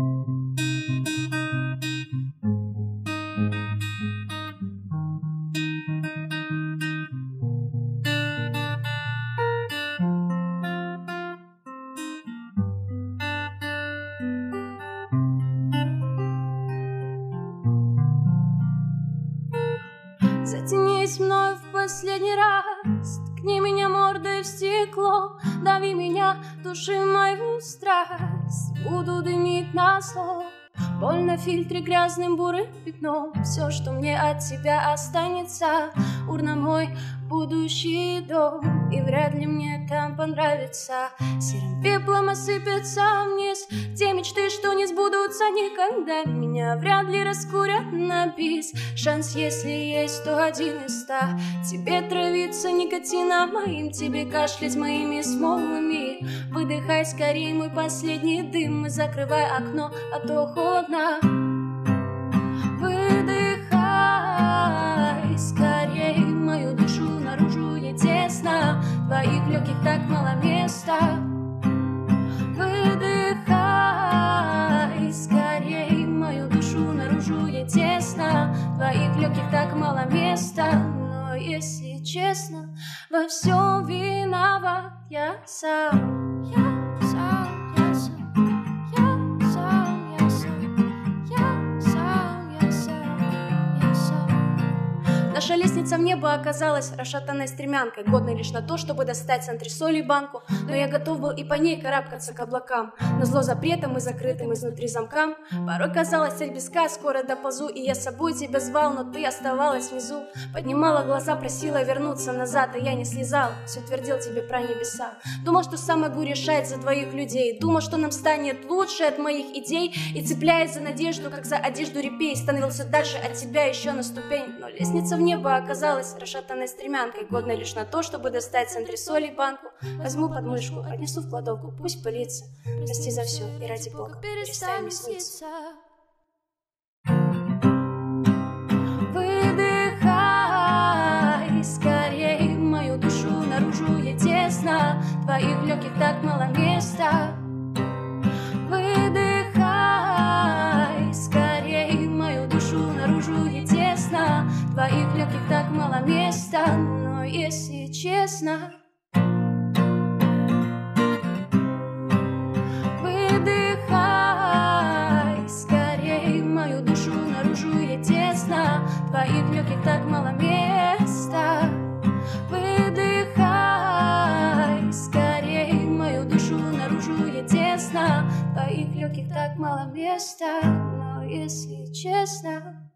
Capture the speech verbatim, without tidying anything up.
Затянись мною в последний раз, ткни меня мордой в стекло, дави меня, души мою страсть, буду дымить на зло. Боль на фильтре грязным бурым пятном, все, что мне от тебя останется, урна мой будущий дом, и вряд ли мне там понравится. Серым пеплом осыпется вниз те мечты, что не сбудутся никогда. Меня вряд ли раскурят на бис, шанс, если есть, то один из ста. Тебе травиться никотином моим, тебе кашлять моими смолами. Выдыхай скорее мой последний дым и закрывай окно, а то холодно. Выдыхай скорей мою душу наружу, ей тесно, в твоих легких так мало места. Выдыхай скорей мою душу наружу, ей тесно, в твоих легких так мало места. Но если честно, во всем виноват я сам. Я сам, я сам, я сам, я сам, я сам, я сам, я сам. Наша лестница в небо оказалась расшатанной стремянкой, годной лишь на то, чтобы достать с антресолей банку. Но я готов был и по ней карабкаться к облакам, назло запретам и закрытым изнутри замкам. Порой казалось, цель близка, скоро доползу, и я с собой тебя звал, но ты оставалась внизу. Поднимала глаза, просила вернуться назад, а я не слезал, все твердил тебе про небеса. Думал, что сам могу решать за двоих людей, думал, что нам станет лучше от моих идей, и цепляясь за надежду, как за одежду репей, становился дальше от тебя еще на ступень. Но лестница в небо оказалась расшатанной стремянкой, годной лишь на то, чтобы достать с антресолей банку. Возьму под мышку, отнесу в кладовку, пусть пылится. Прости за все и ради Бога, перестань мне сниться. Выдыхай скорей мою душу наружу, ей тесно, в твоих легких так мало места. Выдыхай скорей мою душу наружу, ей тесно, в твоих легких так мало места. Но если честно, выдыхай скорей мою душу наружу, ей тесно, в твоих легких так мало места. Выдыхай скорей мою душу наружу, ей тесно, в твоих легких так мало места. Но если честно,